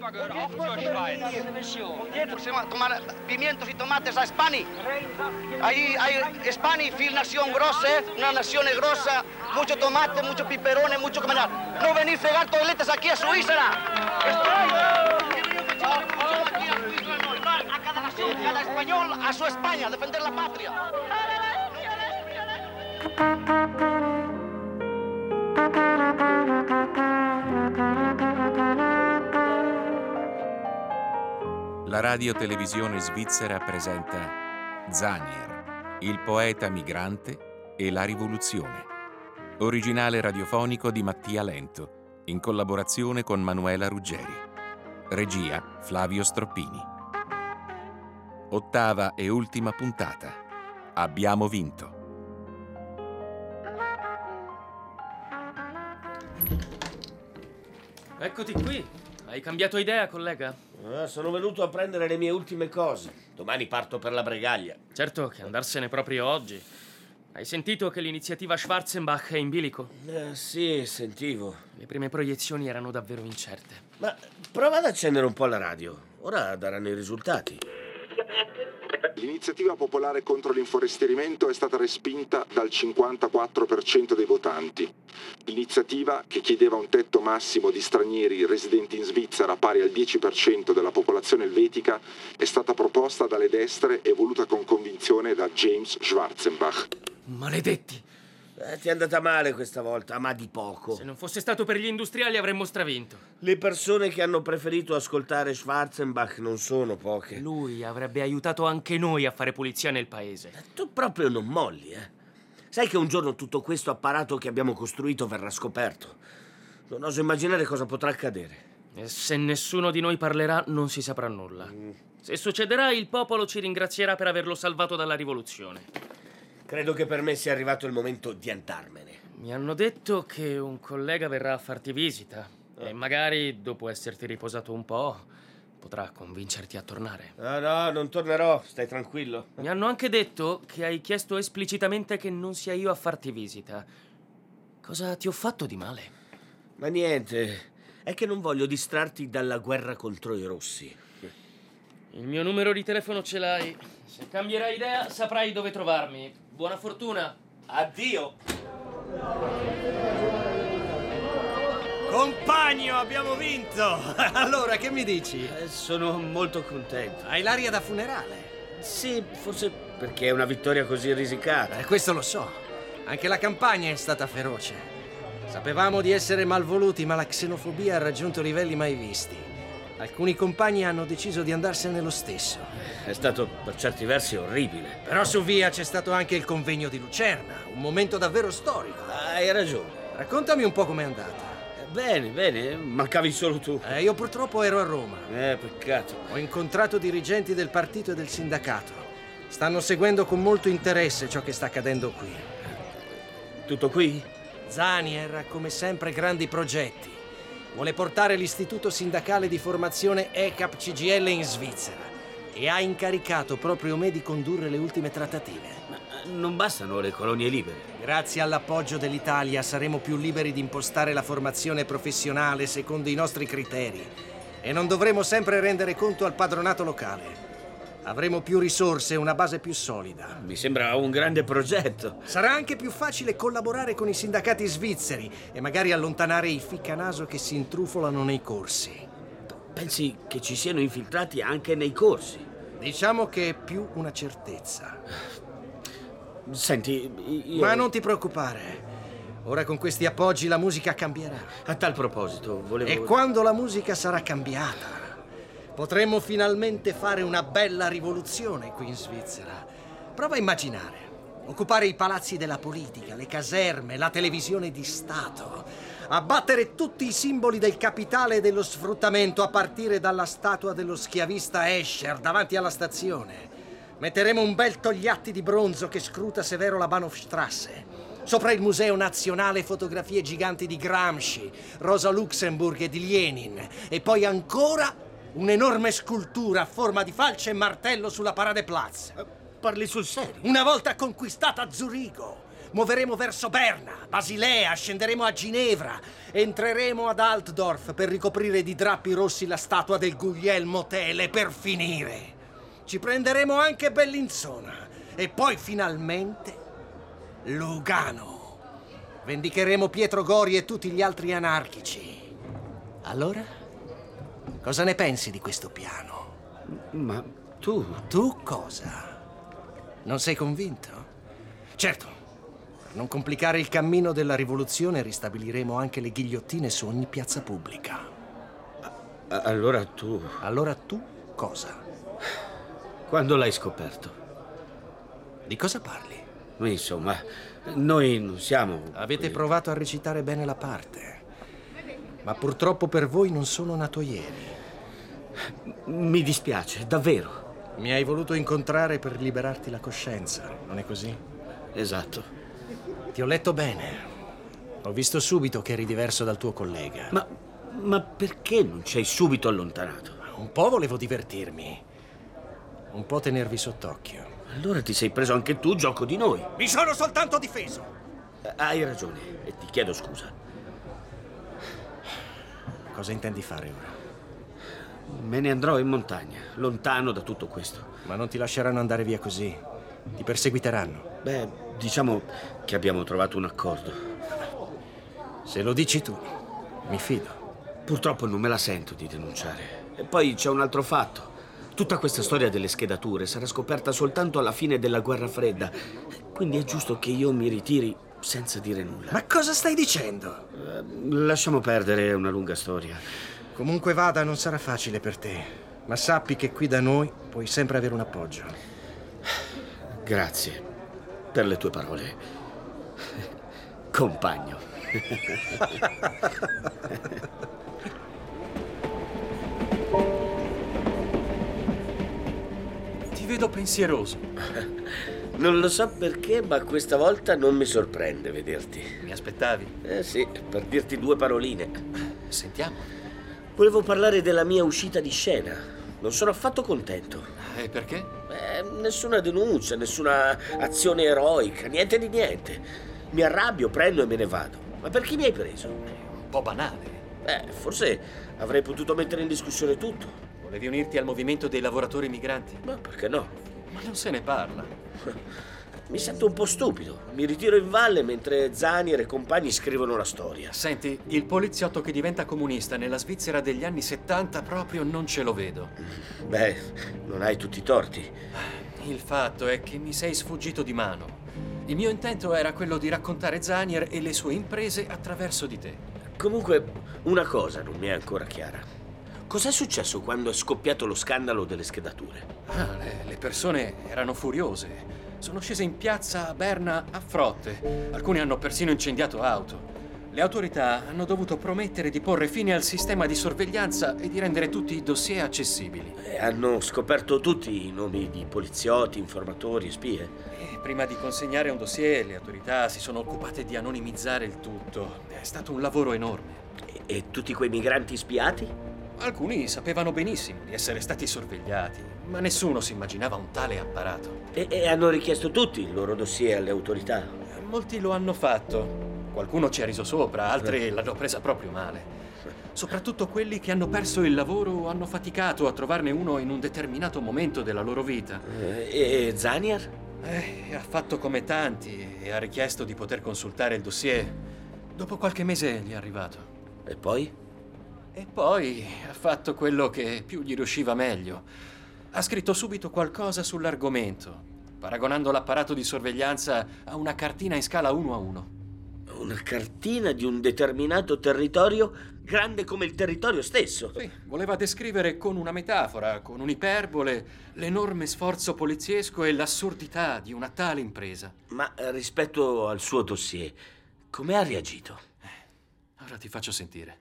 gehört, auf zur Schweiz. Tomar pimientos y tomates a España. España, fil nación grossa, una nación grossa, mucho tomate, mucho piperone, mucho comer. No venir a fregar toiletes aquí a Suiza. A cada nación, cada español a su España, a defender la patria. La radiotelevisione svizzera presenta Zanier, il poeta migrante e la rivoluzione. Originale radiofonico di Mattia Lento, in collaborazione con Manuela Ruggeri. Regia Flavio Stroppini. Ottava e ultima puntata. Abbiamo vinto. Eccoti qui. Hai cambiato idea, collega? Sono venuto a prendere le mie ultime cose. Domani parto per la Bregaglia. Certo che andarsene proprio oggi. Hai sentito che l'iniziativa Schwarzenbach è in bilico? Sì, sentivo. Le prime proiezioni erano davvero incerte. Ma prova ad accendere un po' la radio. Ora daranno i risultati. L'iniziativa popolare contro l'inforesterimento è stata respinta dal 54% dei votanti. L'iniziativa, che chiedeva un tetto massimo di stranieri residenti in Svizzera pari al 10% della popolazione elvetica, è stata proposta dalle destre e voluta con convinzione da James Schwarzenbach. Maledetti! Ti è andata male questa volta, ma di poco. Se non fosse stato per gli industriali avremmo stravinto. Le persone che hanno preferito ascoltare Schwarzenbach non sono poche. Lui avrebbe aiutato anche noi a fare pulizia nel paese. Tu proprio non molli, eh? Sai che un giorno tutto questo apparato che abbiamo costruito verrà scoperto. Non oso immaginare cosa potrà accadere. E se nessuno di noi parlerà, non si saprà nulla. Se succederà, il popolo ci ringrazierà per averlo salvato dalla rivoluzione. Credo che per me sia arrivato il momento di andarmene. Mi hanno detto che un collega verrà a farti visita e magari, dopo esserti riposato un po', potrà convincerti a tornare. No, non tornerò, stai tranquillo. Mi hanno anche detto che hai chiesto esplicitamente che non sia io a farti visita. Cosa ti ho fatto di male? Ma niente, è che non voglio distrarti dalla guerra contro i rossi. Il mio numero di telefono ce l'hai. Se cambierai idea, saprai dove trovarmi. Buona fortuna. Addio. Compagno, abbiamo vinto! Allora, che mi dici? Sono molto contento. Hai l'aria da funerale. Sì, forse perché è una vittoria così risicata. Questo lo so. Anche la campagna è stata feroce. Sapevamo di essere malvoluti, ma la xenofobia ha raggiunto livelli mai visti. Alcuni compagni hanno deciso di andarsene lo stesso. È stato per certi versi orribile. Però su via c'è stato anche il convegno di Lucerna, un momento davvero storico. Hai ragione. Raccontami un po' com'è andata. Bene, mancavi solo tu. Io purtroppo ero a Roma. Peccato. Ho incontrato dirigenti del partito e del sindacato. Stanno seguendo con molto interesse ciò che sta accadendo qui. Tutto qui? Zanier ha come sempre grandi progetti. Vuole portare l'istituto sindacale di formazione ECAP-CGL in Svizzera e ha incaricato proprio me di condurre le ultime trattative. Ma non bastano le colonie libere. Grazie all'appoggio dell'Italia saremo più liberi di impostare la formazione professionale secondo i nostri criteri e non dovremo sempre rendere conto al padronato locale. Avremo più risorse e una base più solida. Mi sembra un grande progetto. Sarà anche più facile collaborare con i sindacati svizzeri e magari allontanare i ficcanaso che si intrufolano nei corsi. Pensi che ci siano infiltrati anche nei corsi? Diciamo che è più una certezza. Senti, io... Ma non ti preoccupare. Ora con questi appoggi la musica cambierà. A tal proposito, volevo... E quando la musica sarà cambiata, potremmo finalmente fare una bella rivoluzione qui in Svizzera. Prova a immaginare. Occupare i palazzi della politica, le caserme, la televisione di Stato. Abbattere tutti i simboli del capitale e dello sfruttamento, a partire dalla statua dello schiavista Escher davanti alla stazione. Metteremo un bel togliatti di bronzo che scruta severo la Bahnhofstrasse. Sopra il Museo Nazionale fotografie giganti di Gramsci, Rosa Luxemburg e di Lenin. E poi ancora un'enorme scultura a forma di falce e martello sulla Paradeplatz. Parli sul serio? Una volta conquistata Zurigo, muoveremo verso Berna, Basilea, scenderemo a Ginevra, entreremo ad Altdorf per ricoprire di drappi rossi la statua del Guglielmo Tell e per finire ci prenderemo anche Bellinzona e poi finalmente Lugano. Vendicheremo Pietro Gori e tutti gli altri anarchici. Allora, cosa ne pensi di questo piano? Ma tu... Tu cosa? Non sei convinto? Certo, per non complicare il cammino della rivoluzione ristabiliremo anche le ghigliottine su ogni piazza pubblica. Allora tu... Allora tu cosa? Quando l'hai scoperto? Di cosa parli? Insomma, noi non siamo... Avete provato a recitare bene la parte, ma purtroppo per voi non sono nato ieri. Mi dispiace, davvero. Mi hai voluto incontrare per liberarti la coscienza, non è così? Esatto. Ti ho letto bene. Ho visto subito che eri diverso dal tuo collega. Ma perché non ci hai subito allontanato? Un po' volevo divertirmi, un po' tenervi sott'occhio. Allora ti sei preso anche tu gioco di noi. Mi sono soltanto difeso. Hai ragione e ti chiedo scusa. Cosa intendi fare ora? Me ne andrò in montagna, lontano da tutto questo. Ma non ti lasceranno andare via così. Ti perseguiteranno. Beh, diciamo che abbiamo trovato un accordo. Se lo dici tu, mi fido. Purtroppo non me la sento di denunciare. E poi c'è un altro fatto. Tutta questa storia delle schedature sarà scoperta soltanto alla fine della guerra fredda. Quindi è giusto che io mi ritiri senza dire nulla. Ma cosa stai dicendo? Lasciamo perdere, è una lunga storia. Comunque vada, non sarà facile per te. Ma sappi che qui da noi puoi sempre avere un appoggio. Grazie per le tue parole, compagno. Ti vedo pensieroso. Non lo so perché, ma questa volta non mi sorprende vederti. Mi aspettavi? Sì, per dirti due paroline. Sentiamo. Volevo parlare della mia uscita di scena. Non sono affatto contento. E perché? Nessuna denuncia, nessuna azione eroica, niente di niente. Mi arrabbio, prendo e me ne vado. Ma perché mi hai preso? Un po' banale. Forse avrei potuto mettere in discussione tutto. Volevi unirti al movimento dei lavoratori migranti? Ma perché no? Ma non se ne parla. Mi sento un po' stupido. Mi ritiro in valle mentre Zanier e compagni scrivono la storia. Senti, il poliziotto che diventa comunista nella Svizzera degli anni 70 proprio non ce lo vedo. Beh, non hai tutti i torti. Il fatto è che mi sei sfuggito di mano. Il mio intento era quello di raccontare Zanier e le sue imprese attraverso di te. Comunque, una cosa non mi è ancora chiara. Cos'è successo quando è scoppiato lo scandalo delle schedature? Le persone erano furiose. Sono scese in piazza a Berna a frotte. Alcuni hanno persino incendiato auto. Le autorità hanno dovuto promettere di porre fine al sistema di sorveglianza e di rendere tutti i dossier accessibili. Hanno scoperto tutti i nomi di poliziotti, informatori e spie. E prima di consegnare un dossier, le autorità si sono occupate di anonimizzare il tutto. È stato un lavoro enorme. E tutti quei migranti spiati? Alcuni sapevano benissimo di essere stati sorvegliati, ma nessuno si immaginava un tale apparato. E hanno richiesto tutti il loro dossier alle autorità? Molti lo hanno fatto. Qualcuno ci ha riso sopra, altri l'hanno presa proprio male. Soprattutto quelli che hanno perso il lavoro o hanno faticato a trovarne uno in un determinato momento della loro vita. E Zanier? Ha fatto come tanti e ha richiesto di poter consultare il dossier. Dopo qualche mese gli è arrivato. E poi? E poi ha fatto quello che più gli riusciva meglio. Ha scritto subito qualcosa sull'argomento, paragonando l'apparato di sorveglianza a una cartina in scala 1:1. Una cartina di un determinato territorio grande come il territorio stesso? Sì, voleva descrivere con una metafora, con un'iperbole, l'enorme sforzo poliziesco e l'assurdità di una tale impresa. Ma rispetto al suo dossier, come ha reagito? Ora ti faccio sentire.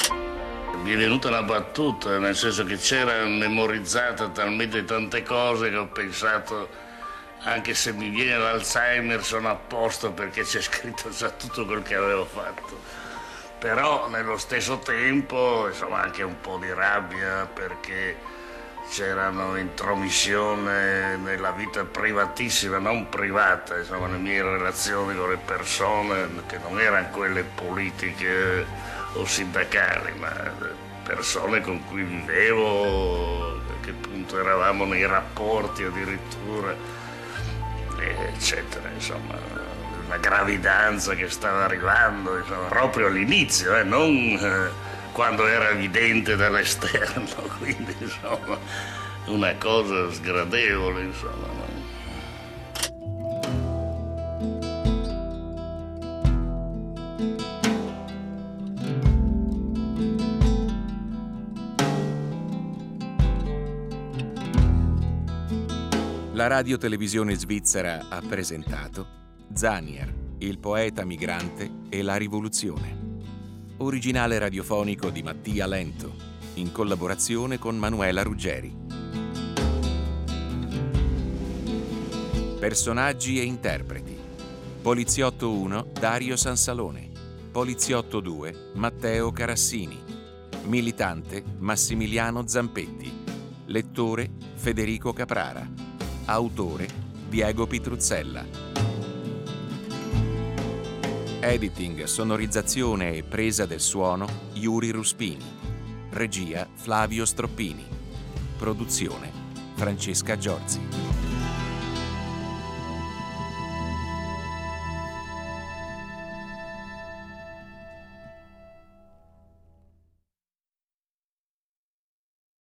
Mi è venuta una battuta, nel senso che c'era memorizzata talmente tante cose che ho pensato, anche se mi viene l'Alzheimer sono a posto perché c'è scritto già tutto quel che avevo fatto. Però nello stesso tempo, insomma, anche un po' di rabbia perché c'erano intromissione nella vita privatissima, non privata, insomma, le mie relazioni con le persone, che non erano quelle politiche o sindacali, ma persone con cui vivevo, a che punto eravamo nei rapporti addirittura, eccetera, insomma, una gravidanza che stava arrivando, insomma, proprio all'inizio, non quando era evidente dall'esterno, quindi insomma una cosa sgradevole, insomma. No? La radiotelevisione svizzera ha presentato Zanier, il poeta migrante e la rivoluzione. Originale radiofonico di Mattia Lento, in collaborazione con Manuela Ruggeri. Personaggi e interpreti: Poliziotto 1 Dario Sansalone, Poliziotto 2 Matteo Carassini, Militante Massimiliano Zampetti, Lettore Federico Caprara, Autore Diego Pitruzzella. Editing, sonorizzazione e presa del suono Yuri Ruspini. Regia Flavio Stroppini. Produzione Francesca Giorzi.